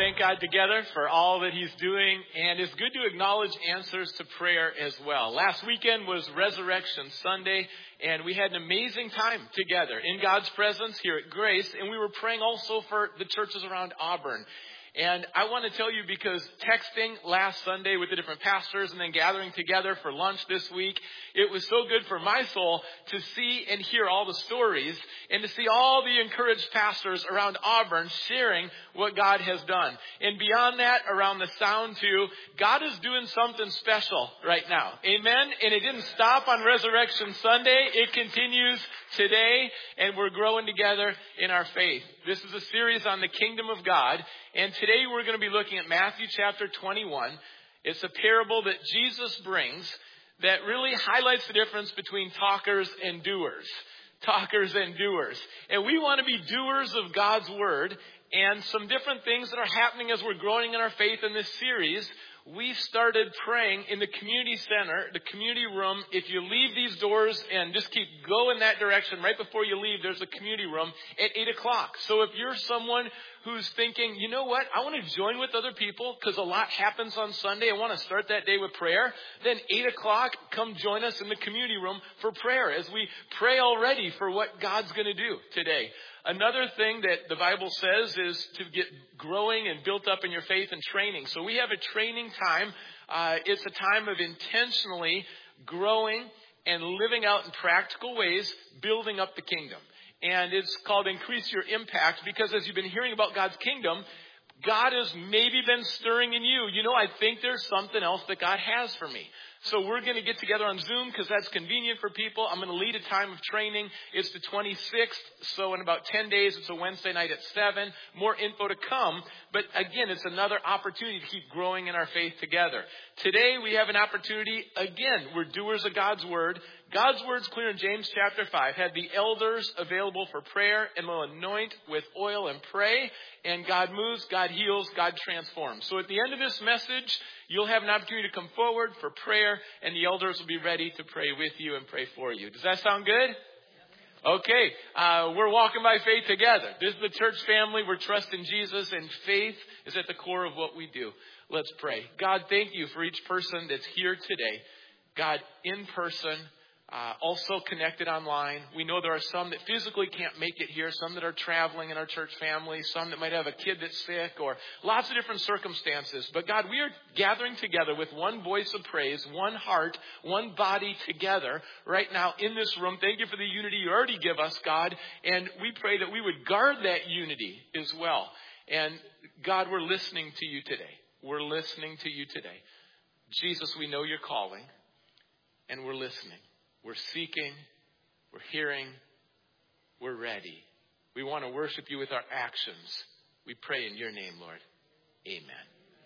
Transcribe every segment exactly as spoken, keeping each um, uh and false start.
thank God together for all that He's doing, and it's good to acknowledge answers to prayer as well. Last weekend was Resurrection Sunday, and we had an amazing time together in God's presence here at Grace, and we were praying also for the churches around Auburn. And I want to tell you, because texting last Sunday with the different pastors and then gathering together for lunch this week, it was so good for my soul to see and hear all the stories and to see all the encouraged pastors around Auburn sharing what God has done. And beyond that, around the sound too, God is doing something special right now. Amen? And it didn't stop on Resurrection Sunday. It continues today, and we're growing together in our faith. This is a series on the kingdom of God. And today we're going to be looking at Matthew chapter twenty-one. It's a parable that Jesus brings that really highlights the difference between talkers and doers. Talkers and doers. And we want to be doers of God's word. And some different things that are happening as we're growing in our faith in this series. We started praying in the community center, the community room. If you leave these doors and just keep going that direction, right before you leave, there's a community room at eight o'clock. So if you're someone who's thinking, you know what, I want to join with other people because a lot happens on Sunday. I want to start that day with prayer. Then eight o'clock, come join us in the community room for prayer as we pray already for what God's going to do today. Another thing that the Bible says is to get growing and built up in your faith and training. So we have a training time. Uh, it's a time of intentionally growing and living out in practical ways, building up the kingdom. And it's called Increase Your Impact, because as you've been hearing about God's kingdom, God has maybe been stirring in you. You know, I think there's something else that God has for me. So we're going to get together on Zoom because that's convenient for people. I'm going to lead a time of training. It's the twenty-sixth. So in about ten days, it's a Wednesday night at seven. More info to come. But again, it's another opportunity to keep growing in our faith together. Today, we have an opportunity. Again, we're doers of God's word. God's word's clear in James chapter five. Had the elders available for prayer, and will anoint with oil and pray. And God moves, God heals, God transforms. So at the end of this message, you'll have an opportunity to come forward for prayer, and the elders will be ready to pray with you and pray for you. Does that sound good? Okay, uh, we're walking by faith together. This is the church family. We're trusting Jesus, and faith is at the core of what we do. Let's pray. God, thank you for each person that's here today. God, in person, Uh, also connected online. We know there are some that physically can't make it here, some that are traveling in our church family, some that might have a kid that's sick, or lots of different circumstances. But God, we are gathering together with one voice of praise, one heart, one body together right now in this room. Thank you for the unity you already give us, God. And we pray that we would guard that unity as well. And God, we're listening to you today. We're listening to you today. Jesus, we know you're calling, and we're listening. We're seeking, we're hearing, we're ready. We want to worship you with our actions. We pray in your name, Lord. Amen.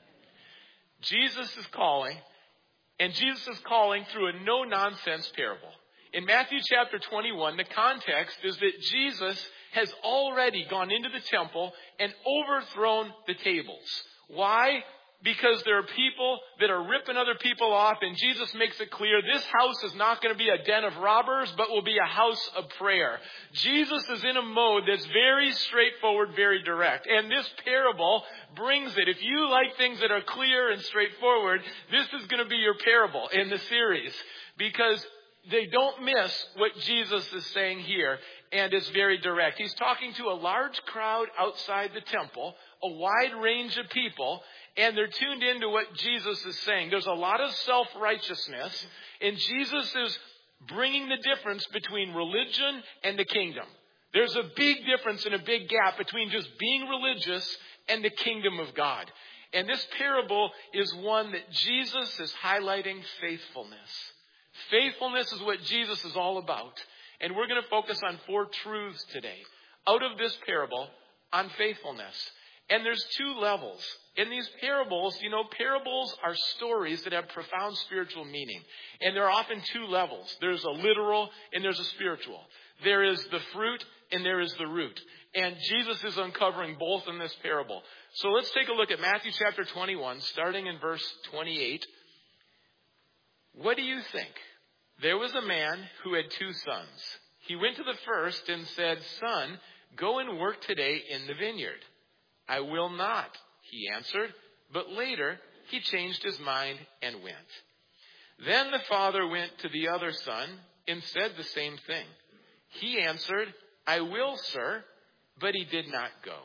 Jesus is calling, and Jesus is calling through a no-nonsense parable. In Matthew chapter twenty-one, the context is that Jesus has already gone into the temple and overthrown the tables. Why? Because there are people that are ripping other people off, and Jesus makes it clear this house is not going to be a den of robbers, but will be a house of prayer. Jesus is in a mode that's very straightforward, very direct. And this parable brings it. If you like things that are clear and straightforward, this is going to be your parable in the series, because they don't miss what Jesus is saying here, and it's very direct. He's talking to a large crowd outside the temple, a wide range of people, and they're tuned into what Jesus is saying. There's a lot of self-righteousness, and Jesus is bringing the difference between religion and the kingdom. There's a big difference and a big gap between just being religious and the kingdom of God. And this parable is one that Jesus is highlighting faithfulness. Faithfulness is what Jesus is all about. And we're going to focus on four truths today out of this parable on faithfulness. And there's two levels. In these parables, you know, parables are stories that have profound spiritual meaning. And there are often two levels. There's a literal and there's a spiritual. There is the fruit and there is the root. And Jesus is uncovering both in this parable. So let's take a look at Matthew chapter twenty-one, starting in verse twenty-eight. What do you think? There was a man who had two sons. He went to the first and said, "Son, go and work today in the vineyard." "I will not," he answered, but later he changed his mind and went. Then the father went to the other son and said the same thing. He answered, I will, sir, but he did not go.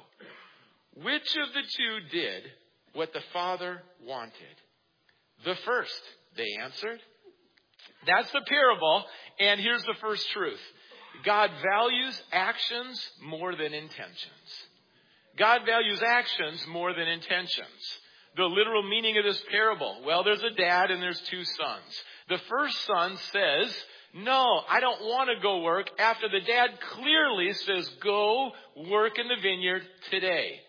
Which of the two did what the father wanted? The first, they answered. That's the parable, and here's the first truth. God values actions more than intentions. God values actions more than intentions. The literal meaning of this parable, well, there's a dad and there's two sons. The first son says, no, I don't want to go work, after the dad clearly says, go work in the vineyard today.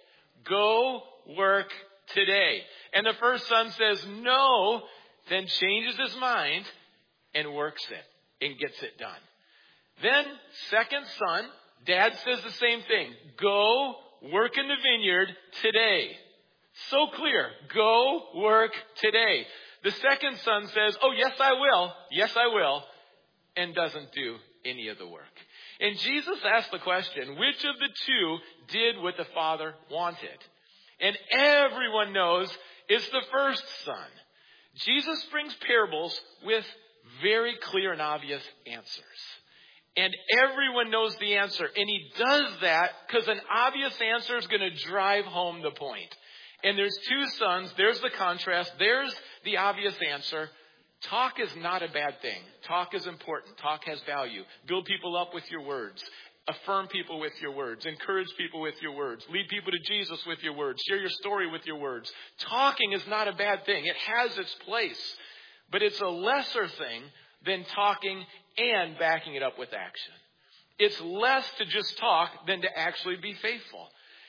Go work today. And the first son says, no, then changes his mind and works it and gets it done. Then, second son, dad says the same thing. Go work in the vineyard today. So clear. Go work today. The second son says, oh, yes, I will. Yes, I will. And doesn't do any of the work. And Jesus asked the question, which of the two did what the father wanted? And everyone knows it's the first son. Jesus brings parables with very clear and obvious answers. And everyone knows the answer. And he does that because an obvious answer is going to drive home the point. And there's two sons. There's the contrast. There's the obvious answer. Talk is not a bad thing. Talk is important. Talk has value. Build people up with your words. Affirm people with your words. Encourage people with your words. Lead people to Jesus with your words. Share your story with your words. Talking is not a bad thing. It has its place. But it's a lesser thing than talking and backing it up with action. It's less to just talk than to actually be faithful.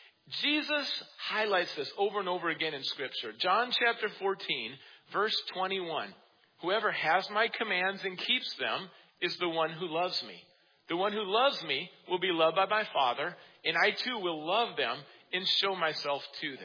Jesus highlights this over and over again in Scripture. John chapter fourteen, verse twenty-one. Whoever has my commands and keeps them is the one who loves me. The one who loves me will be loved by my Father, and I too will love them and show myself to them.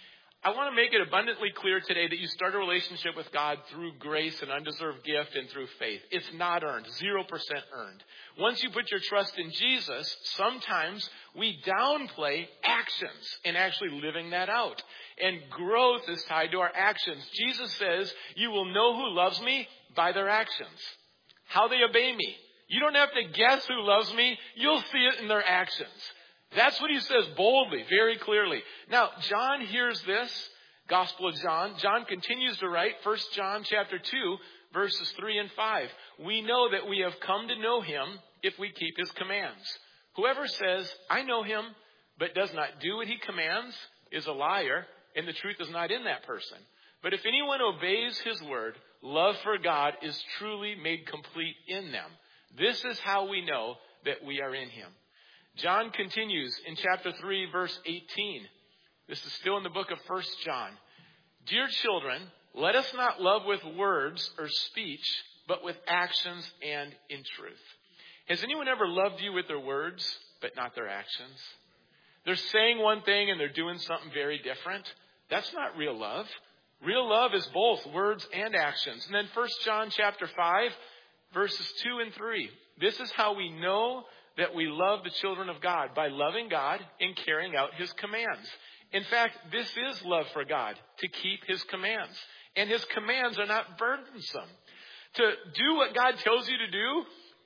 I want to make it abundantly clear today that you start a relationship with God through grace and undeserved gift and through faith. It's not earned, zero percent earned. Once you put your trust in Jesus, sometimes we downplay actions and actually living that out. And growth is tied to our actions. Jesus says, you will know who loves me by their actions. How they obey me. You don't have to guess who loves me. You'll see it in their actions. That's what he says boldly, very clearly. Now, John hears this, Gospel of John. John continues to write, First John chapter two, verses three and five. We know that we have come to know him if we keep his commands. Whoever says, I know him, but does not do what he commands is a liar, and the truth is not in that person. But if anyone obeys his word, love for God is truly made complete in them. This is how we know that we are in him. John continues in chapter three, verse eighteen. This is still in the book of First John. Dear children, let us not love with words or speech, but with actions and in truth. Has anyone ever loved you with their words, but not their actions? They're saying one thing and they're doing something very different. That's not real love. Real love is both words and actions. And then First John chapter five, verses two and three. This is how we know that we love the children of God, by loving God and carrying out his commands. In fact, this is love for God, to keep his commands. And his commands are not burdensome. To do what God tells you to do,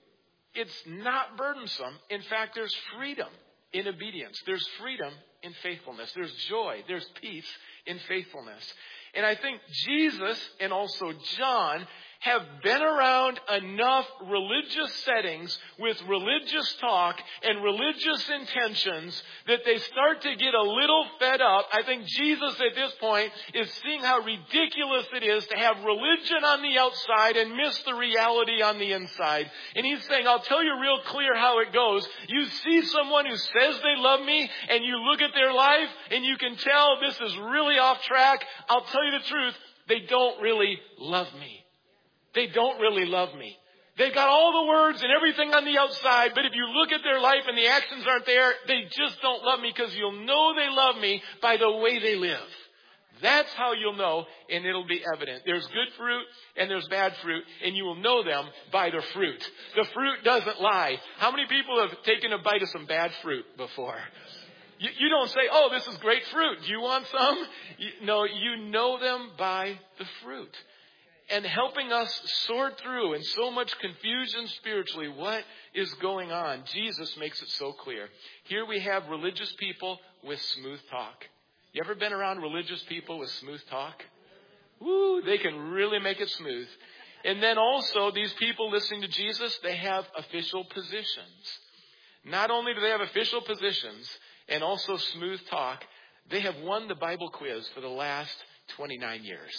it's not burdensome. In fact, there's freedom in obedience. There's freedom in faithfulness. There's joy. There's peace in faithfulness. And I think Jesus and also John have been around enough religious settings with religious talk and religious intentions that they start to get a little fed up. I think Jesus at this point is seeing how ridiculous it is to have religion on the outside and miss the reality on the inside. And he's saying, I'll tell you real clear how it goes. You see someone who says they love me and you look at their life and you can tell this is really off track. I'll tell you the truth. They don't really love me. They don't really love me. They've got all the words and everything on the outside, but if you look at their life and the actions aren't there, they just don't love me, because you'll know they love me by the way they live. That's how you'll know, and it'll be evident. There's good fruit and there's bad fruit, and you will know them by their fruit. The fruit doesn't lie. How many people have taken a bite of some bad fruit before? You, you don't say, oh, this is great fruit. Do you want some? You, no, you know them by the fruit. And helping us sort through in so much confusion spiritually, what is going on? Jesus makes it so clear. Here we have religious people with smooth talk. You ever been around religious people with smooth talk? Woo, they can really make it smooth. And then also, these people listening to Jesus, they have official positions. Not only do they have official positions and also smooth talk, they have won the Bible quiz for the last twenty-nine years.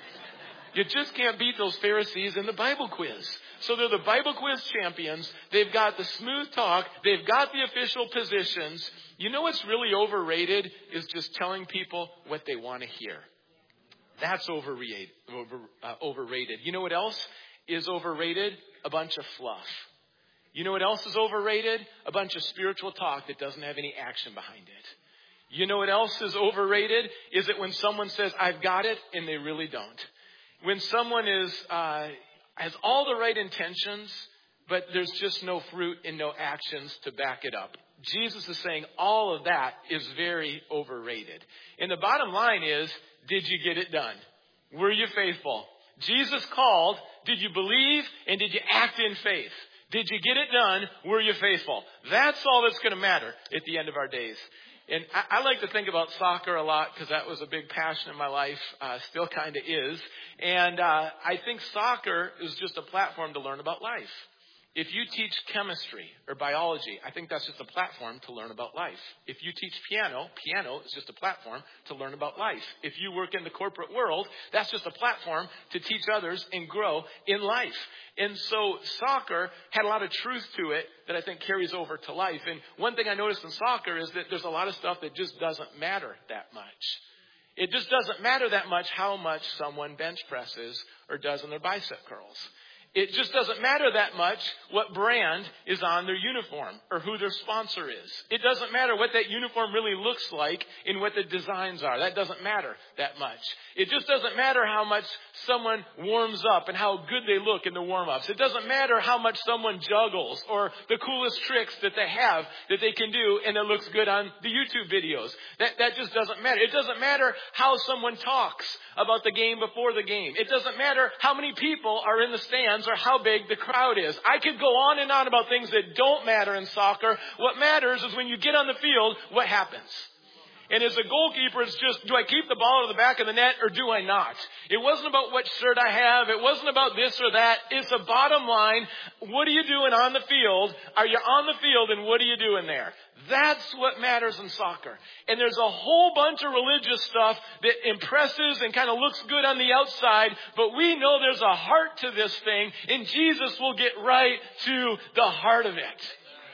You just can't beat those Pharisees in the Bible quiz. So they're the Bible quiz champions. They've got the smooth talk. They've got the official positions. You know what's really overrated is just telling people what they want to hear. That's overrated. Over, uh, overrated. You know what else is overrated? A bunch of fluff. You know what else is overrated? A bunch of spiritual talk that doesn't have any action behind it. You know what else is overrated? Is it when someone says, I've got it, and they really don't. When someone is uh, has all the right intentions, but there's just no fruit and no actions to back it up. Jesus is saying all of that is very overrated. And the bottom line is, did you get it done? Were you faithful? Jesus called. Did you believe? And did you act in faith? Did you get it done? Were you faithful? That's all that's going to matter at the end of our days. And I, I like to think about soccer a lot because that was a big passion in my life, uh, still kind of is. And uh, I think soccer is just a platform to learn about life. If you teach chemistry or biology, I think that's just a platform to learn about life. If you teach piano, piano is just a platform to learn about life. If you work in the corporate world, that's just a platform to teach others and grow in life. And so soccer had a lot of truth to it that I think carries over to life. And one thing I noticed in soccer is that there's a lot of stuff that just doesn't matter that much. It just doesn't matter that much how much someone bench presses or does in their bicep curls. It just doesn't matter that much what brand is on their uniform or who their sponsor is. It doesn't matter what that uniform really looks like and what the designs are. That doesn't matter that much. It just doesn't matter how much someone warms up and how good they look in the warm-ups. It doesn't matter how much someone juggles or the coolest tricks that they have that they can do and it looks good on the YouTube videos. That, that just doesn't matter. It doesn't matter how someone talks about the game before the game. It doesn't matter how many people are in the stands or how big the crowd is. I could go on and on about things that don't matter in soccer. What matters is when you get on the field, what happens? And as a goalkeeper, it's just, do I keep the ball to the back of the net or do I not? It wasn't about what shirt I have. It wasn't about this or that. It's a bottom line. What are you doing on the field? Are you on the field and what are you doing there? That's what matters in soccer. And there's a whole bunch of religious stuff that impresses and kind of looks good on the outside, but we know there's a heart to this thing, and Jesus will get right to the heart of it.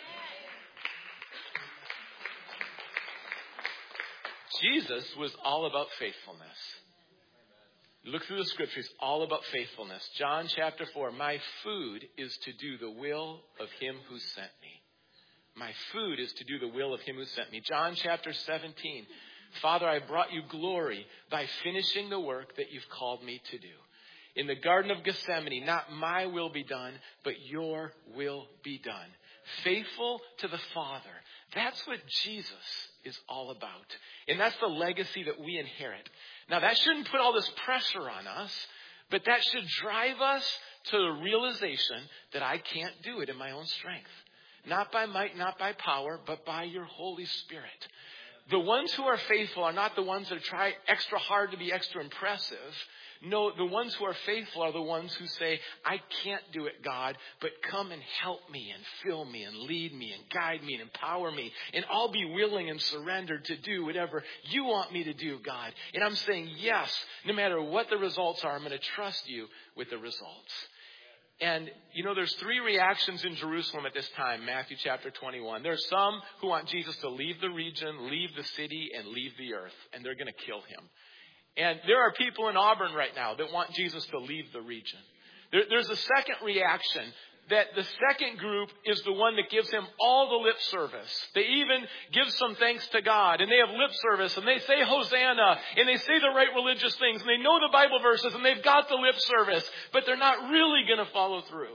Jesus was all about faithfulness. Look through the scriptures, all about faithfulness. John chapter four, my food is to do the will of him who sent me. My food is to do the will of him who sent me. John chapter seventeen, Father, I brought you glory by finishing the work that you've called me to do. In the Garden of Gethsemane, not my will be done, but your will be done. Faithful to the Father. That's what Jesus is all about. And that's the legacy that we inherit. Now, that shouldn't put all this pressure on us, but that should drive us to the realization that I can't do it in my own strength. Not by might, not by power, but by your Holy Spirit. The ones who are faithful are not the ones that try extra hard to be extra impressive. No, the ones who are faithful are the ones who say, I can't do it, God, but come and help me and fill me and lead me and guide me and empower me. And I'll be willing and surrendered to do whatever you want me to do, God. And I'm saying, yes, no matter what the results are, I'm going to trust you with the results. And, you know, there's three reactions in Jerusalem at this time, Matthew chapter twenty-one. There's some who want Jesus to leave the region, leave the city, and leave the earth, and they're going to kill him. And there are people in Auburn right now that want Jesus to leave the region. There, there's a second reaction, that the second group is the one that gives him all the lip service. They even give some thanks to God, and they have lip service, and they say Hosanna, and they say the right religious things, and they know the Bible verses, and they've got the lip service, but they're not really going to follow through.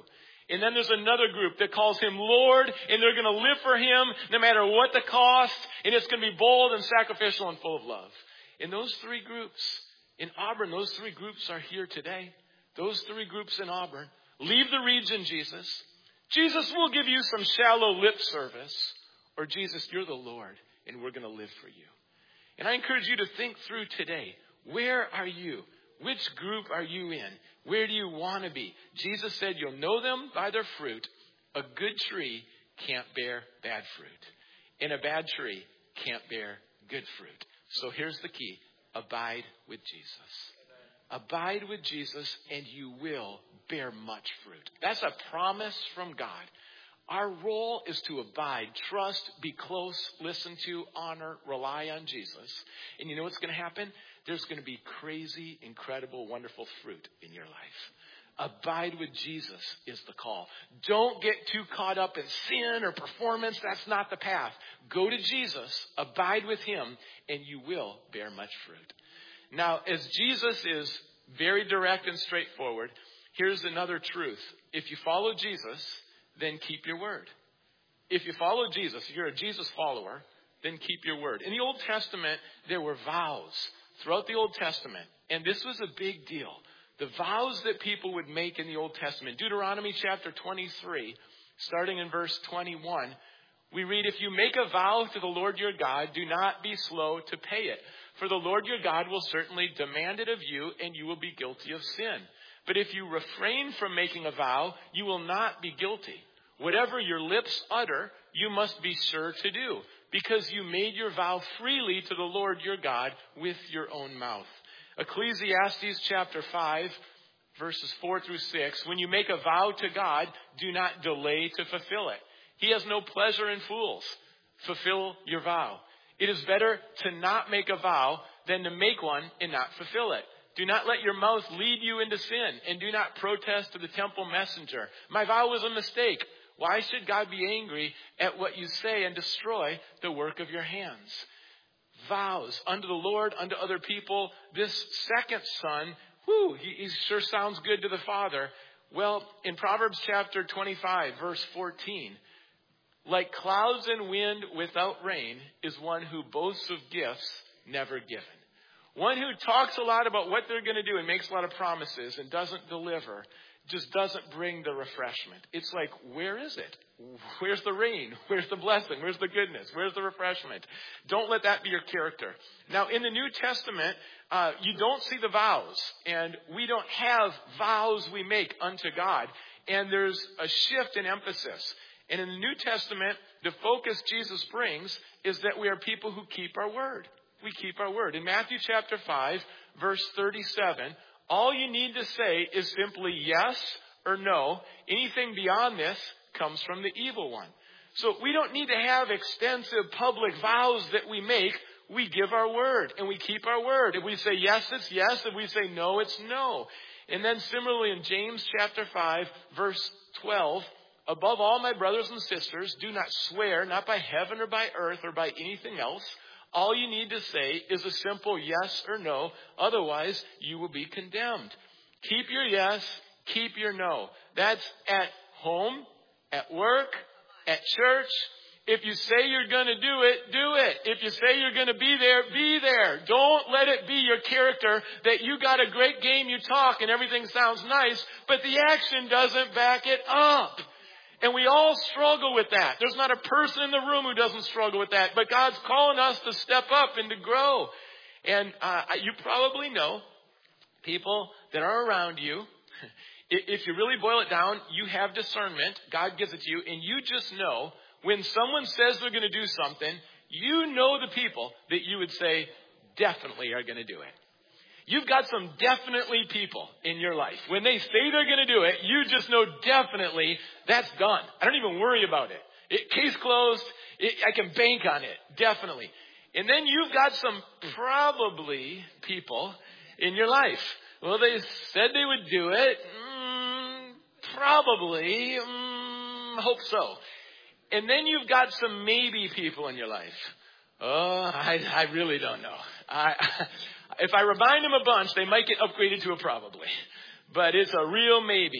And then there's another group that calls him Lord, and they're going to live for him no matter what the cost, and it's going to be bold and sacrificial and full of love. And those three groups in Auburn, those three groups are here today. Those three groups in Auburn. Leave the region, Jesus. Jesus will give you some shallow lip service. Or Jesus, you're the Lord, and we're going to live for you. And I encourage you to think through today. Where are you? Which group are you in? Where do you want to be? Jesus said you'll know them by their fruit. A good tree can't bear bad fruit. And a bad tree can't bear good fruit. So here's the key. Abide with Jesus. Abide with Jesus and you will bear much fruit. That's a promise from God. Our role is to abide, trust, be close, listen to, honor, rely on Jesus. And you know what's going to happen? There's going to be crazy, incredible, wonderful fruit in your life. Abide with Jesus is the call. Don't get too caught up in sin or performance. That's not the path. Go to Jesus, abide with him, and you will bear much fruit. Now, as Jesus is very direct and straightforward, here's another truth. If you follow Jesus, then keep your word. If you follow Jesus, if you're a Jesus follower, then keep your word. In the Old Testament, there were vows throughout the Old Testament, and this was a big deal. The vows that people would make in the Old Testament. Deuteronomy chapter twenty-three, starting in verse twenty-one, we read, if you make a vow to the Lord your God, do not be slow to pay it. For the Lord your God will certainly demand it of you, and you will be guilty of sin. But if you refrain from making a vow, you will not be guilty. Whatever your lips utter, you must be sure to do, because you made your vow freely to the Lord your God with your own mouth. Ecclesiastes chapter five, verses four through six. When you make a vow to God, do not delay to fulfill it. He has no pleasure in fools. Fulfill your vow. It is better to not make a vow than to make one and not fulfill it. Do not let your mouth lead you into sin, and do not protest to the temple messenger. My vow was a mistake. Why should God be angry at what you say and destroy the work of your hands? Vows unto the Lord, unto other people. This second son, whoo, he, he sure sounds good to the father. Well, in Proverbs chapter twenty-five, verse fourteen, like clouds and wind without rain is one who boasts of gifts never given. One who talks a lot about what they're going to do and makes a lot of promises and doesn't deliver, just doesn't bring the refreshment. It's like, where is it? Where's the rain? Where's the blessing? Where's the goodness? Where's the refreshment? Don't let that be your character. Now, in the New Testament, uh, you don't see the vows, and we don't have vows we make unto God. And there's a shift in emphasis. And in the New Testament, the focus Jesus brings is that we are people who keep our word. We keep our word. In Matthew chapter five, verse thirty-seven, all you need to say is simply yes or no. Anything beyond this comes from the evil one. So we don't need to have extensive public vows that we make. We give our word and we keep our word. If we say yes, it's yes. If we say no, it's no. And then similarly in James chapter five, verse twelve, above all, my brothers and sisters, do not swear, not by heaven or by earth or by anything else. All you need to say is a simple yes or no. Otherwise, you will be condemned. Keep your yes, keep your no. That's at home, at work, at church. If you say you're going to do it, do it. If you say you're going to be there, be there. Don't let it be your character that you got a great game, you talk, and everything sounds nice, but the action doesn't back it up. And we all struggle with that. There's not a person in the room who doesn't struggle with that. But God's calling us to step up and to grow. And uh, you probably know people that are around you. If you really boil it down, you have discernment. God gives it to you. And you just know when someone says they're going to do something, you know the people that you would say definitely are going to do it. You've got some definitely people in your life. When they say they're going to do it, you just know definitely that's done. I don't even worry about it. it case closed. It, I can bank on it. Definitely. And then you've got some probably people in your life. Well, they said they would do it. Mm, probably. Mm, hope so. And then you've got some maybe people in your life. Oh, I, I really don't know. I, if I remind them a bunch, they might get upgraded to a probably. But it's a real maybe.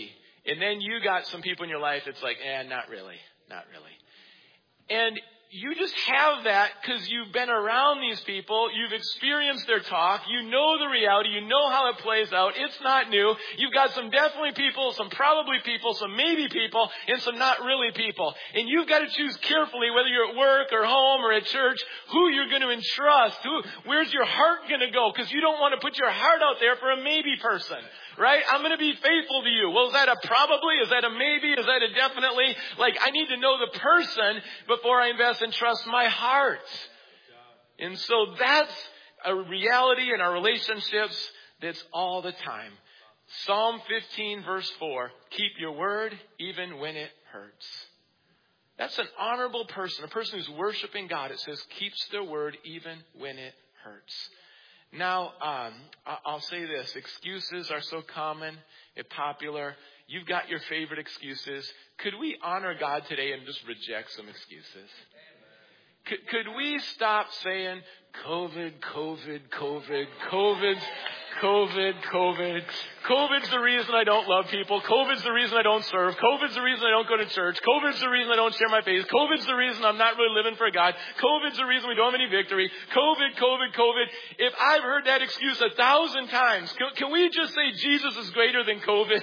And then you got some people in your life that's like, eh, not really, not really. And you just have that because you've been around these people. You've experienced their talk. You know the reality. You know how it plays out. It's not new. You've got some definitely people, some probably people, some maybe people, and some not really people. And you've got to choose carefully, whether you're at work or home or at church, who you're going to entrust. Who, where's your heart going to go? Because you don't want to put your heart out there for a maybe person. Right? I'm going to be faithful to you. Well, is that a probably? Is that a maybe? Is that a definitely? Like, I need to know the person before I invest and trust my heart. And so that's a reality in our relationships that's all the time. Psalm fifteen verse four, keep your word even when it hurts. That's an honorable person, a person who's worshiping God. It says keeps their word even when it hurts. Now, um, I'll say this. Excuses are so common and popular. You've got your favorite excuses. Could we honor God today and just reject some excuses? Could, could we stop saying COVID, COVID, COVID, COVID, COVID, COVID. COVID's the reason I don't love people. COVID's the reason I don't serve. COVID's the reason I don't go to church. COVID's the reason I don't share my faith. COVID's the reason I'm not really living for God. COVID's the reason we don't have any victory. COVID, COVID, COVID. If I've heard that excuse a thousand times, can, can we just say Jesus is greater than COVID?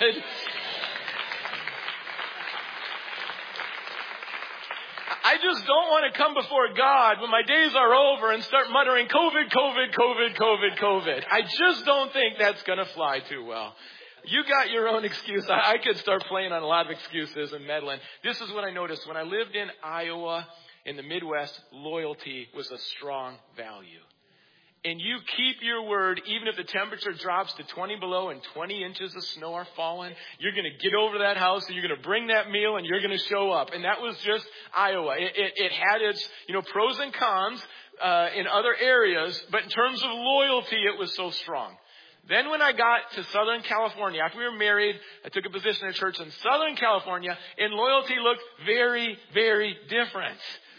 I just don't want to come before God when my days are over and start muttering COVID, COVID, COVID, COVID, COVID. I just don't think that's going to fly too well. You got your own excuse. I, I could start playing on a lot of excuses and meddling. This is what I noticed. When I lived in Iowa, in the Midwest, loyalty was a strong value. And you keep your word, even if the temperature drops to twenty below and twenty inches of snow are falling, you're going to get over to that house and you're going to bring that meal and you're going to show up. And that was just Iowa. It, it, it had its, you know, pros and cons uh, in other areas, but in terms of loyalty, it was so strong. Then when I got to Southern California, after we were married, I took a position in a church in Southern California, and loyalty looked very, very different.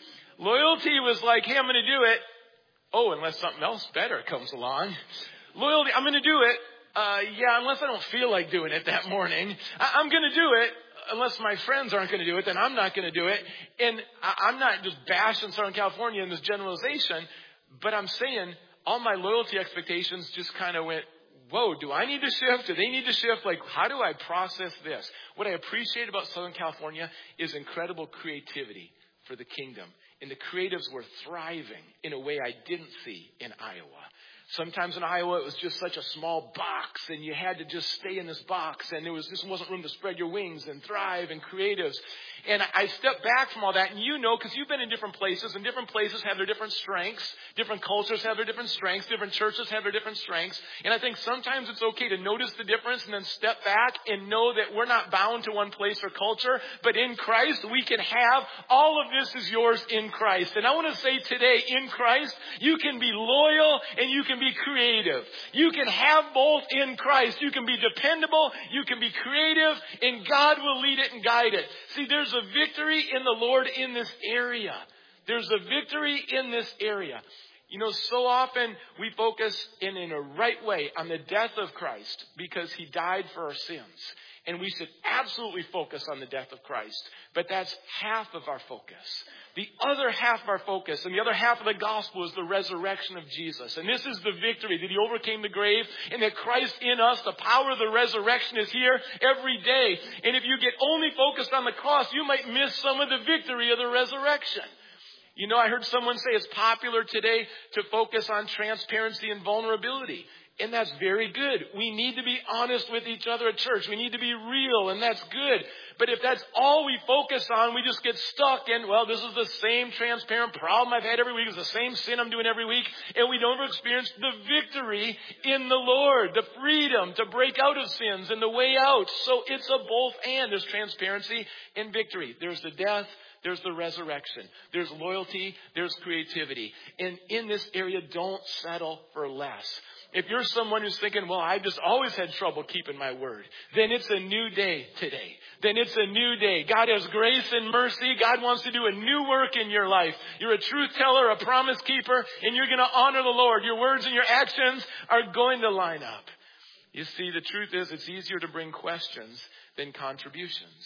Loyalty was like, hey, I'm going to do it. Oh, unless something else better comes along. Loyalty, I'm going to do it. Uh, yeah, unless I don't feel like doing it that morning. I- I'm going to do it. Unless my friends aren't going to do it, then I'm not going to do it. And I- I'm not just bashing Southern California in this generalization, but I'm saying all my loyalty expectations just kind of went, whoa, do I need to shift? Do they need to shift? Like, how do I process this? What I appreciate about Southern California is incredible creativity for the kingdom. And the creatives were thriving in a way I didn't see in Iowa. Sometimes in Iowa, it was just such a small box, and you had to just stay in this box, and there was just wasn't room to spread your wings and thrive and creatives. And I stepped back from all that, and you know, because you've been in different places, and different places have their different strengths. Different cultures have their different strengths. Different churches have their different strengths. And I think sometimes it's okay to notice the difference and then step back and know that we're not bound to one place or culture, but in Christ, we can have all of this is yours in Christ. And I want to say today, in Christ, you can be loyal and you can be creative. You can have both in Christ. You can be dependable, you can be creative, and God will lead it and guide it. See, there's a victory in the Lord in this area. There's a victory in this area. You know, so often we focus in, in a right way on the death of Christ because he died for our sins. And we should absolutely focus on the death of Christ. But that's half of our focus. The other half of our focus and the other half of the gospel is the resurrection of Jesus. And this is the victory that he overcame the grave and that Christ in us, the power of the resurrection is here every day. And if you get only focused on the cross, you might miss some of the victory of the resurrection. You know, I heard someone say it's popular today to focus on transparency and vulnerability. And that's very good. We need to be honest with each other at church. We need to be real, and that's good. But if that's all we focus on, we just get stuck in, well, this is the same transparent problem I've had every week. It's the same sin I'm doing every week. And we don't experience the victory in the Lord, the freedom to break out of sins and the way out. So it's a both and. There's transparency and victory. There's the death. There's the resurrection. There's loyalty. There's creativity. And in this area, don't settle for less. If you're someone who's thinking, well, I've just always had trouble keeping my word, then it's a new day today. Then it's a new day. God has grace and mercy. God wants to do a new work in your life. You're a truth teller, a promise keeper, and you're going to honor the Lord. Your words and your actions are going to line up. You see, the truth is it's easier to bring questions than contributions.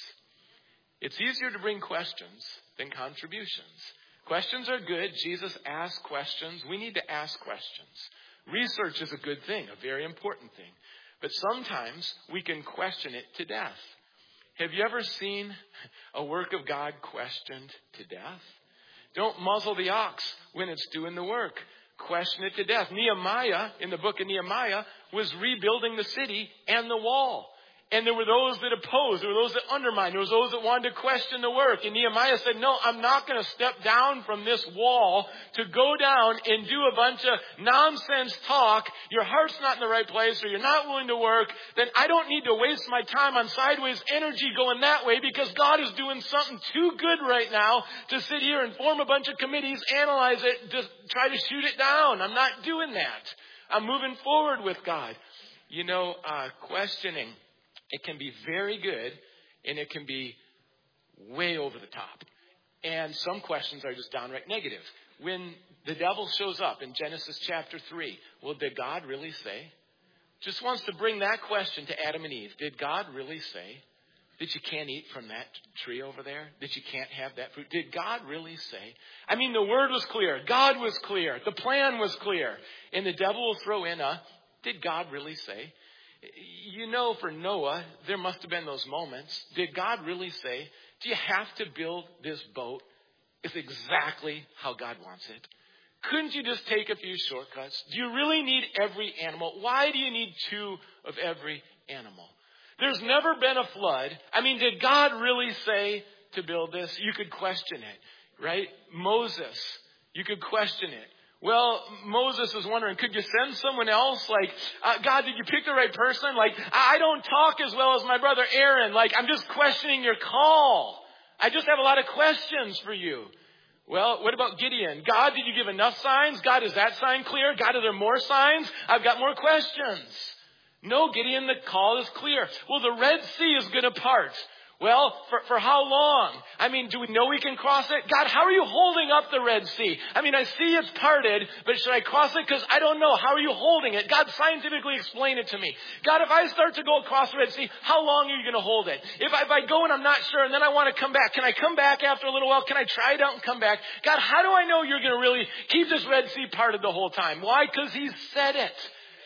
It's easier to bring questions than contributions. Questions are good. Jesus asked questions. We need to ask questions. Research is a good thing, a very important thing. But sometimes we can question it to death. Have you ever seen a work of God questioned to death? Don't muzzle the ox when it's doing the work. Question it to death. Nehemiah, in the book of Nehemiah, was rebuilding the city and the wall. And there were those that opposed. There were those that undermined. There was those that wanted to question the work. And Nehemiah said, no, I'm not going to step down from this wall to go down and do a bunch of nonsense talk. Your heart's not in the right place, or you're not willing to work. Then I don't need to waste my time on sideways energy going that way, because God is doing something too good right now to sit here and form a bunch of committees, analyze it, just try to shoot it down. I'm not doing that. I'm moving forward with God. You know, uh, questioning. It can be very good, and it can be way over the top. And some questions are just downright negative. When the devil shows up in Genesis chapter three, well, did God really say? Just wants to bring that question to Adam and Eve. Did God really say that you can't eat from that tree over there? That you can't have that fruit? Did God really say? I mean, the word was clear. God was clear. The plan was clear. And the devil will throw in a, did God really say? You know, for Noah, there must have been those moments. Did God really say, do you have to build this boat? It's exactly how God wants it. Couldn't you just take a few shortcuts? Do you really need every animal? Why do you need two of every animal? There's never been a flood. I mean, did God really say to build this? You could question it, right? Moses, you could question it. Well, Moses was wondering, could you send someone else? Like, uh, God, did you pick the right person? Like, I don't talk as well as my brother Aaron. Like, I'm just questioning your call. I just have a lot of questions for you. Well, what about Gideon? God, did you give enough signs? God, is that sign clear? God, are there more signs? I've got more questions. No, Gideon, the call is clear. Well, the Red Sea is going to part. Well, for, for how long? I mean, do we know we can cross it? God, how are you holding up the Red Sea? I mean, I see it's parted, but should I cross it? Because I don't know. How are you holding it? God, scientifically explain it to me. God, if I start to go across the Red Sea, how long are you going to hold it? If I, if I go and I'm not sure and then I want to come back, can I come back after a little while? Can I try it out and come back? God, how do I know you're going to really keep this Red Sea parted the whole time? Why? Because He said it.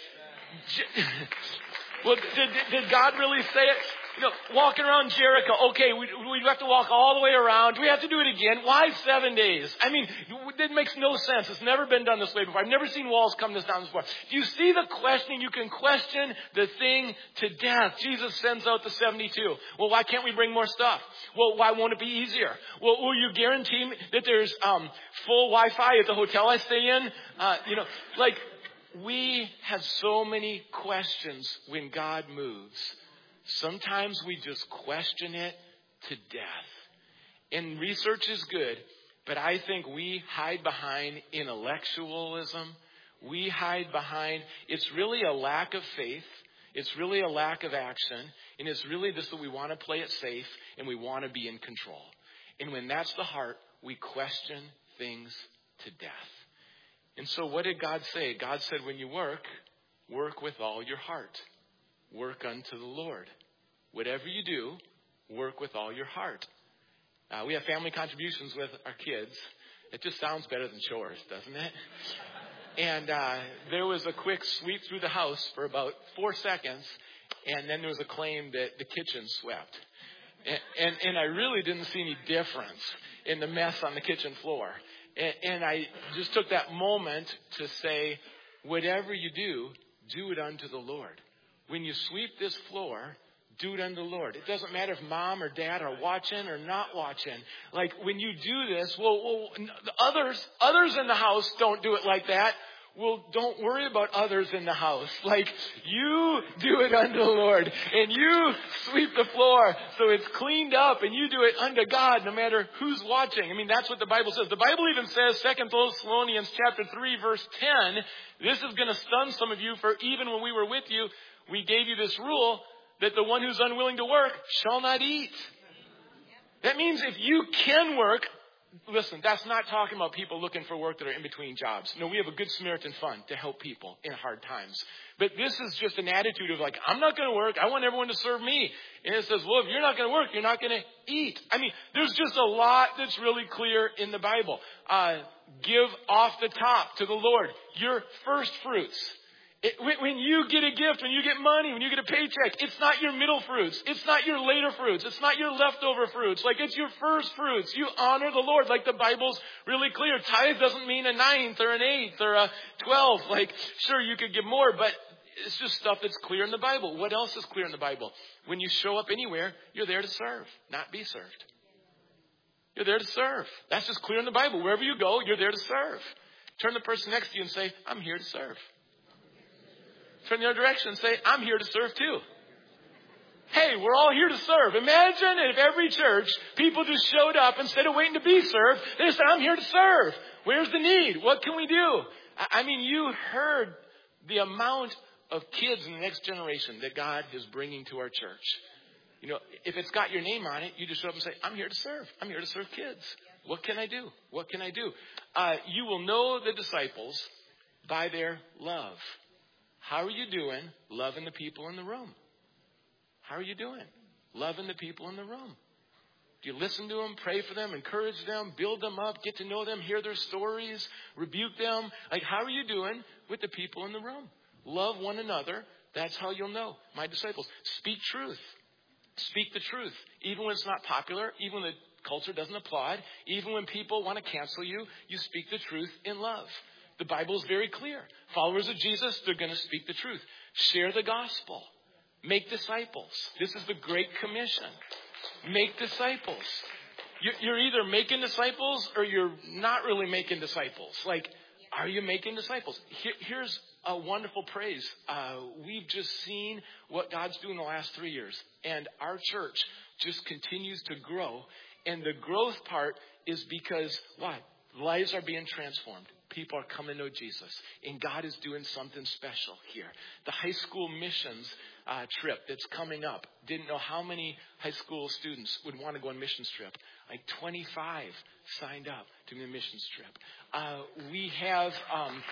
Well, did, did God really say it? You know, walking around Jericho, okay, we, we have to walk all the way around. Do we have to do it again? Why seven days? I mean, it makes no sense. It's never been done this way before. I've never seen walls come this down before. Do you see the questioning? You can question the thing to death. Jesus sends out the seventy-two. Well, why can't we bring more stuff? Well, why won't it be easier? Well, will you guarantee me that there's um, full Wi-Fi at the hotel I stay in? Uh, you know, like, we have so many questions when God moves. Sometimes we just question it to death. And research is good, but I think we hide behind intellectualism. We hide behind, it's really a lack of faith. It's really a lack of action. And it's really just that we want to play it safe and we want to be in control. And when that's the heart, we question things to death. And so what did God say? God said, when you work, work with all your heart. Work unto the Lord. Whatever you do, work with all your heart. Uh, we have family contributions with our kids. It just sounds better than chores, doesn't it? And uh, there was a quick sweep through the house for about four seconds, and then there was a claim that the kitchen swept. And, and, and I really didn't see any difference in the mess on the kitchen floor. And, and I just took that moment to say, whatever you do, do it unto the Lord. When you sweep this floor, do it unto the Lord. It doesn't matter if mom or dad are watching or not watching. Like, when you do this, well, well the others, others in the house don't do it like that. Well, don't worry about others in the house. Like, you do it unto the Lord. And you sweep the floor so it's cleaned up. And you do it unto God no matter who's watching. I mean, that's what the Bible says. The Bible even says, Second Thessalonians chapter three, verse ten, this is going to stun some of you, for even when we were with you, we gave you this rule that the one who's unwilling to work shall not eat. That means if you can work, listen, that's not talking about people looking for work that are in between jobs. No, we have a Good Samaritan fund to help people in hard times. But this is just an attitude of like, I'm not going to work. I want everyone to serve me. And it says, well, if you're not going to work, you're not going to eat. I mean, there's just a lot that's really clear in the Bible. Uh, give off the top to the Lord your first fruits. It, when you get a gift, when you get money, when you get a paycheck, it's not your middle fruits. It's not your later fruits. It's not your leftover fruits. Like, it's your first fruits. You honor the Lord. Like, the Bible's really clear. Tithe doesn't mean a ninth or an eighth or a twelfth. Like, sure, you could give more, but it's just stuff that's clear in the Bible. What else is clear in the Bible? When you show up anywhere, you're there to serve, not be served. You're there to serve. That's just clear in the Bible. Wherever you go, you're there to serve. Turn to the person next to you and say, I'm here to serve. Turn the other direction and say, I'm here to serve too. Hey, we're all here to serve. Imagine if every church, people just showed up instead of waiting to be served. They said, I'm here to serve. Where's the need? What can we do? I mean, you heard the amount of kids in the next generation that God is bringing to our church. You know, if it's got your name on it, you just show up and say, I'm here to serve. I'm here to serve kids. What can I do? What can I do? Uh, you will know the disciples by their love. How are you doing loving the people in the room? How are you doing loving the people in the room? Do you listen to them, pray for them, encourage them, build them up, get to know them, hear their stories, rebuke them? Like, how are you doing with the people in the room? Love one another. That's how you'll know. My disciples, speak truth. Speak the truth. Even when it's not popular, even when the culture doesn't applaud, even when people want to cancel you, you speak the truth in love. The Bible is very clear. Followers of Jesus, they're going to speak the truth. Share the gospel. Make disciples. This is the Great Commission. Make disciples. You're either making disciples or you're not really making disciples. Like, are you making disciples? Here's a wonderful praise. Uh, we've just seen what God's doing the last three years. And our church just continues to grow. And the growth part is because, why? Lives are being transformed. People are coming to know Jesus. And God is doing something special here. The high school missions uh, trip that's coming up. Didn't know how many high school students would want to go on a missions trip. Like twenty-five signed up to the missions trip. Uh, we have... Um,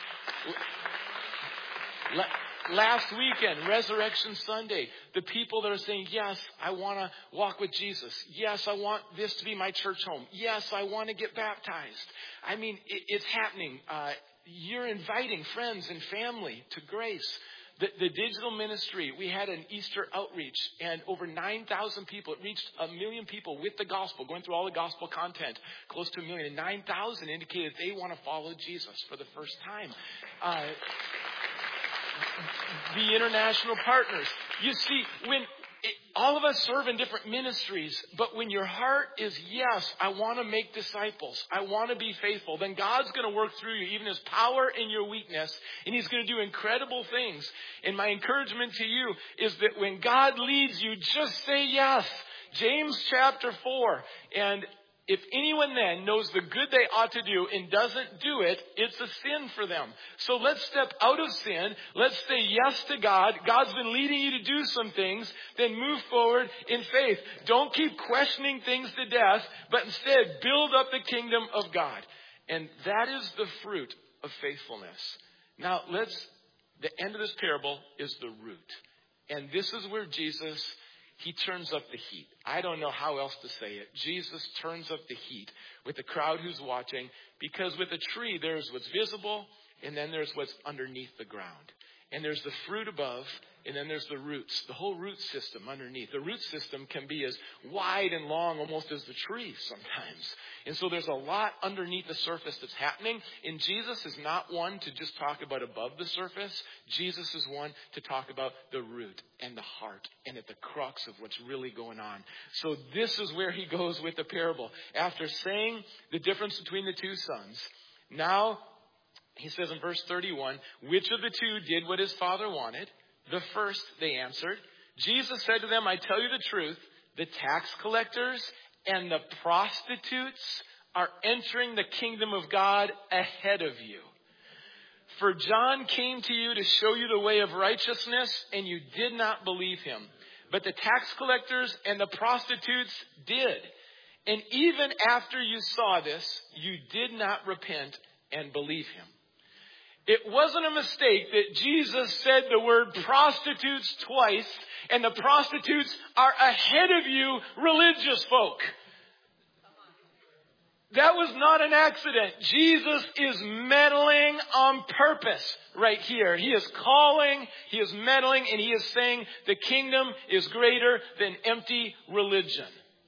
Last weekend, Resurrection Sunday, the people that are saying, yes, I want to walk with Jesus. Yes, I want this to be my church home. Yes, I want to get baptized. I mean, it, it's happening. Uh, you're inviting friends and family to Grace. The, the digital ministry, we had an Easter outreach and over nine thousand people. It reached a million people with the gospel, going through all the gospel content, close to a million. And nine thousand indicated they want to follow Jesus for the first time. Uh, The international partners. You see, when it, all of us serve in different ministries, but when your heart is, yes, I want to make disciples, I want to be faithful, then God's going to work through you, even His power in your weakness, and He's going to do incredible things. And my encouragement to you is that when God leads you, just say yes. James chapter four. And if anyone then knows the good they ought to do and doesn't do it, it's a sin for them. So let's step out of sin. Let's say yes to God. God's been leading you to do some things. Then move forward in faith. Don't keep questioning things to death, but instead build up the kingdom of God. And that is the fruit of faithfulness. Now let's, the end of this parable is the root. And this is where Jesus, He turns up the heat. I don't know how else to say it. Jesus turns up the heat with the crowd who's watching, because with a tree, there's what's visible, and then there's what's underneath the ground. And there's the fruit above, and then there's the roots, the whole root system underneath. The root system can be as wide and long almost as the tree sometimes. And so there's a lot underneath the surface that's happening. And Jesus is not one to just talk about above the surface. Jesus is one to talk about the root and the heart and at the crux of what's really going on. So this is where He goes with the parable. After saying the difference between the two sons, now He says in verse thirty-one, which of the two did what his father wanted? The first, they answered. Jesus said to them, I tell you the truth, the tax collectors and the prostitutes are entering the kingdom of God ahead of you. For John came to you to show you the way of righteousness, and you did not believe him. But the tax collectors and the prostitutes did. And even after you saw this, you did not repent and believe him. It wasn't a mistake that Jesus said the word prostitutes twice, and the prostitutes are ahead of you, religious folk. That was not an accident. Jesus is meddling on purpose right here. He is calling, he is meddling, and he is saying the kingdom is greater than empty religion.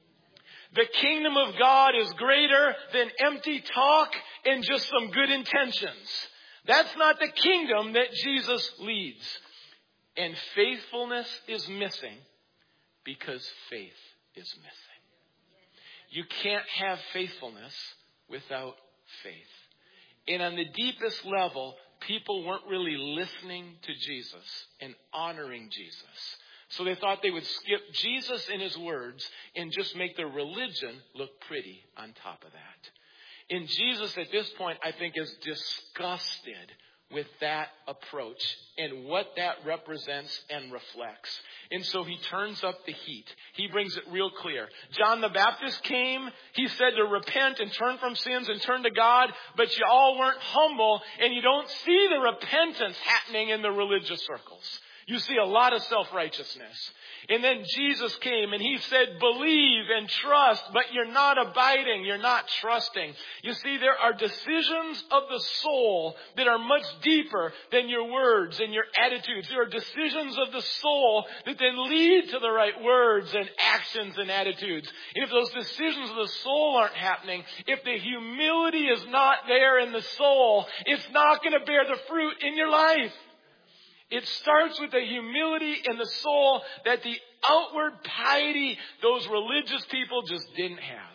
The kingdom of God is greater than empty talk and just some good intentions. That's not the kingdom that Jesus leads. And faithfulness is missing because faith is missing. You can't have faithfulness without faith. And on the deepest level, people weren't really listening to Jesus and honoring Jesus. So they thought they would skip Jesus and his words and just make their religion look pretty on top of that. And Jesus at this point, I think, is disgusted with that approach and what that represents and reflects. And so he turns up the heat. He brings it real clear. John the Baptist came. He said to repent and turn from sins and turn to God. But you all weren't humble, and you don't see the repentance happening in the religious circles. You see a lot of self-righteousness. And then Jesus came and he said, believe and trust, but you're not abiding. You're not trusting. You see, there are decisions of the soul that are much deeper than your words and your attitudes. There are decisions of the soul that then lead to the right words and actions and attitudes. And if those decisions of the soul aren't happening, if the humility is not there in the soul, it's not going to bear the fruit in your life. It starts with the humility in the soul that the outward piety those religious people just didn't have.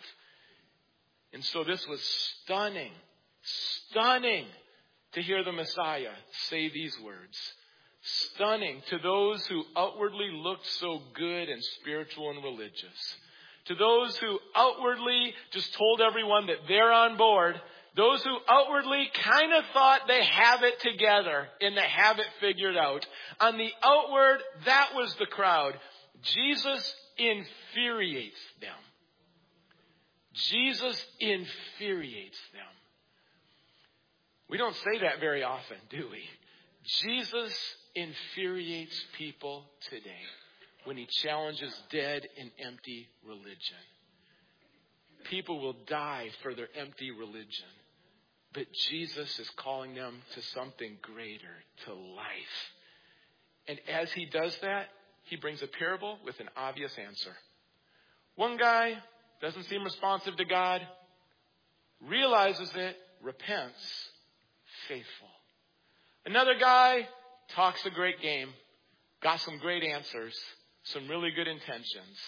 And so this was stunning, stunning to hear the Messiah say these words. Stunning to those who outwardly looked so good and spiritual and religious. To those who outwardly just told everyone that they're on board. Those who outwardly kind of thought they have it together and they have it figured out. On the outward, that was the crowd. Jesus infuriates them. Jesus infuriates them. We don't say that very often, do we? Jesus infuriates people today when he challenges dead and empty religion. People will die for their empty religion. But Jesus is calling them to something greater, to life. And as he does that, he brings a parable with an obvious answer. One guy doesn't seem responsive to God, realizes it, repents, faithful. Another guy talks a great game, got some great answers, some really good intentions.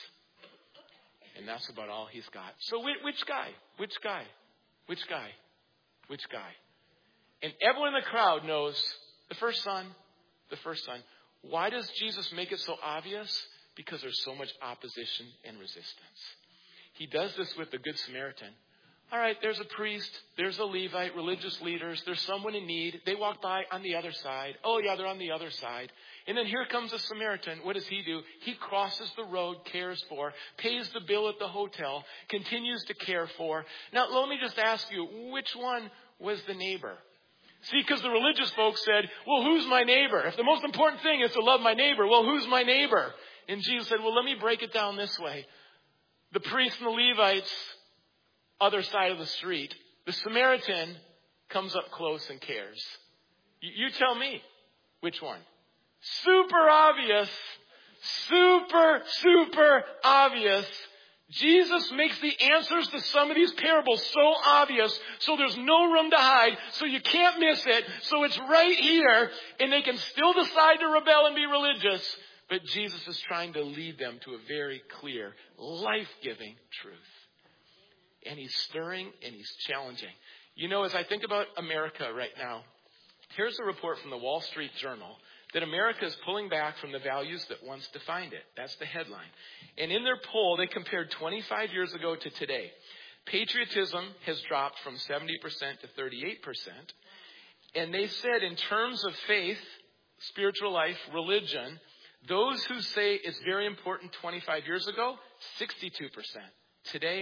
And that's about all he's got. So which guy? Which guy? Which guy? Which guy? And everyone in the crowd knows the first son, the first son. Why does Jesus make it so obvious? Because there's so much opposition and resistance. He does this with the Good Samaritan. All right, there's a priest, there's a Levite, religious leaders, there's someone in need. They walk by on the other side. Oh yeah, they're on the other side. And then here comes a Samaritan. What does he do? He crosses the road, cares for, pays the bill at the hotel, continues to care for. Now, let me just ask you, which one was the neighbor? See, because the religious folks said, well, who's my neighbor? If the most important thing is to love my neighbor, well, who's my neighbor? And Jesus said, well, let me break it down this way. The priests and the Levites, other side of the street. The Samaritan comes up close and cares. You, you tell me which one. Super obvious, super, super obvious. Jesus makes the answers to some of these parables so obvious, so there's no room to hide, so you can't miss it, so it's right here, and they can still decide to rebel and be religious, but Jesus is trying to lead them to a very clear, life-giving truth. And he's stirring and he's challenging. You know, as I think about America right now, here's a report from the Wall Street Journal that America is pulling back from the values that once defined it. That's the headline. And in their poll, they compared twenty-five years ago to today. Patriotism has dropped from seventy percent to thirty-eight percent. And they said in terms of faith, spiritual life, religion, those who say it's very important twenty-five years ago, sixty-two percent. Today,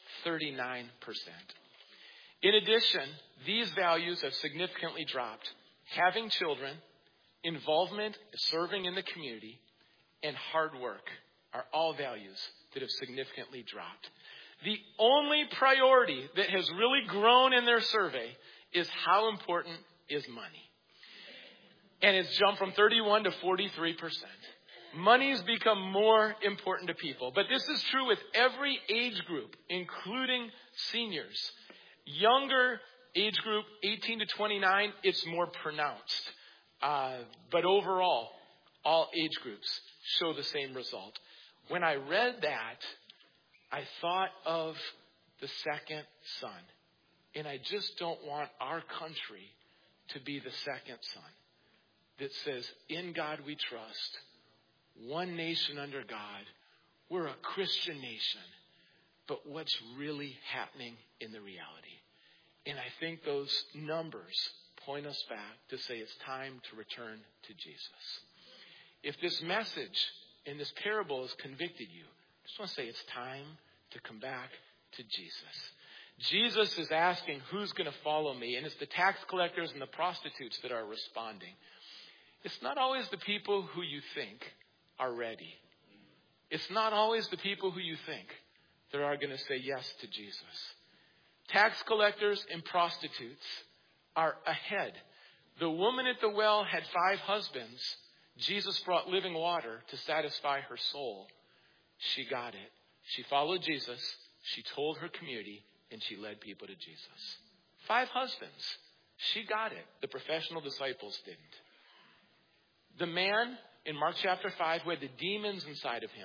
thirty-nine percent. In addition, these values have significantly dropped. Having children, involvement, serving in the community, and hard work are all values that have significantly dropped. The only priority that has really grown in their survey is how important is money. And it's jumped from thirty-one to forty-three percent. Money's become more important to people. But this is true with every age group, including seniors. Younger age group, eighteen to twenty-nine, it's more pronounced. Uh, but overall, all age groups show the same result. When I read that, I thought of the second son. And I just don't want our country to be the second son that says, in God we trust, one nation under God, we're a Christian nation. But what's really happening in the reality? And I think those numbers point us back to say it's time to return to Jesus. If this message in this parable has convicted you, I just want to say it's time to come back to Jesus. Jesus is asking who's going to follow me, and it's the tax collectors and the prostitutes that are responding. It's not always the people who you think are ready. It's not always the people who you think that are going to say yes to Jesus. Tax collectors and prostitutes are ahead. The woman at the well had five husbands. Jesus brought living water to satisfy her soul. She got it. She followed Jesus. She told her community, and she led people to Jesus. Five husbands. She got it. The professional disciples didn't. The man in Mark chapter five who had the demons inside of him,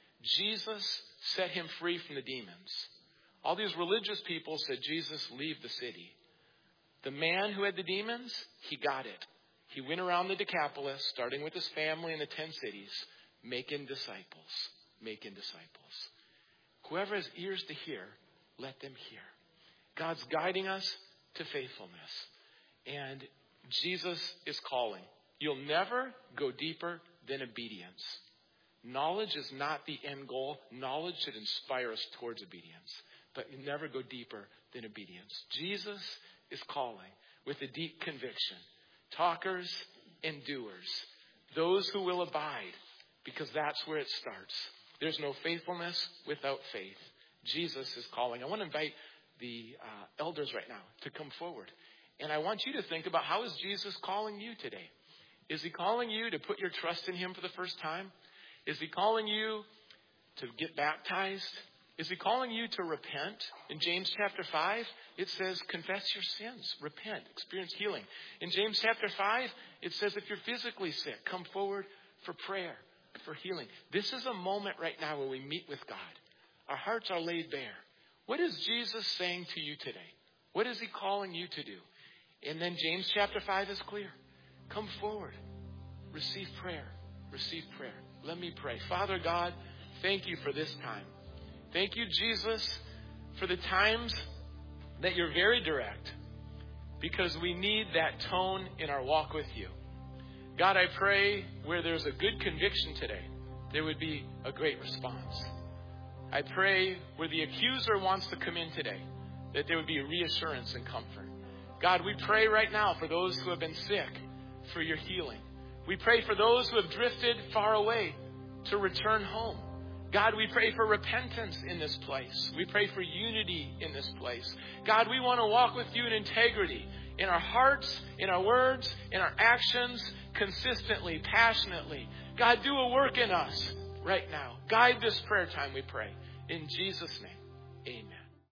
Jesus set him free from the demons. All these religious people said, Jesus, leave the city. The man who had the demons, he got it. He went around the Decapolis, starting with his family in the ten cities, making disciples, making disciples. Whoever has ears to hear, let them hear. God's guiding us to faithfulness. And Jesus is calling. You'll never go deeper than obedience. Knowledge is not the end goal. Knowledge should inspire us towards obedience. But you never go deeper than obedience. Jesus is calling with a deep conviction. Talkers and doers. Those who will abide. Because that's where it starts. There's no faithfulness without faith. Jesus is calling. I want to invite the uh, elders right now to come forward. And I want you to think about, how is Jesus calling you today? Is he calling you to put your trust in him for the first time? Is he calling you to get baptized? Is he calling you to repent? In James chapter five, it says, confess your sins, repent, experience healing. In James chapter five, it says, if you're physically sick, come forward for prayer, for healing. This is a moment right now where we meet with God. Our hearts are laid bare. What is Jesus saying to you today? What is he calling you to do? And then James chapter five is clear. Come forward. Receive prayer. Receive prayer. Let me pray. Father God, thank you for this time. Thank you, Jesus, for the times that you're very direct, because we need that tone in our walk with you. God, I pray where there's a good conviction today, there would be a great response. I pray where the accuser wants to come in today, that there would be reassurance and comfort. God, we pray right now for those who have been sick, for your healing. We pray for those who have drifted far away to return home. God, we pray for repentance in this place. We pray for unity in this place. God, we want to walk with you in integrity, in our hearts, in our words, in our actions, consistently, passionately. God, do a work in us right now. Guide this prayer time, we pray. In Jesus' name, amen.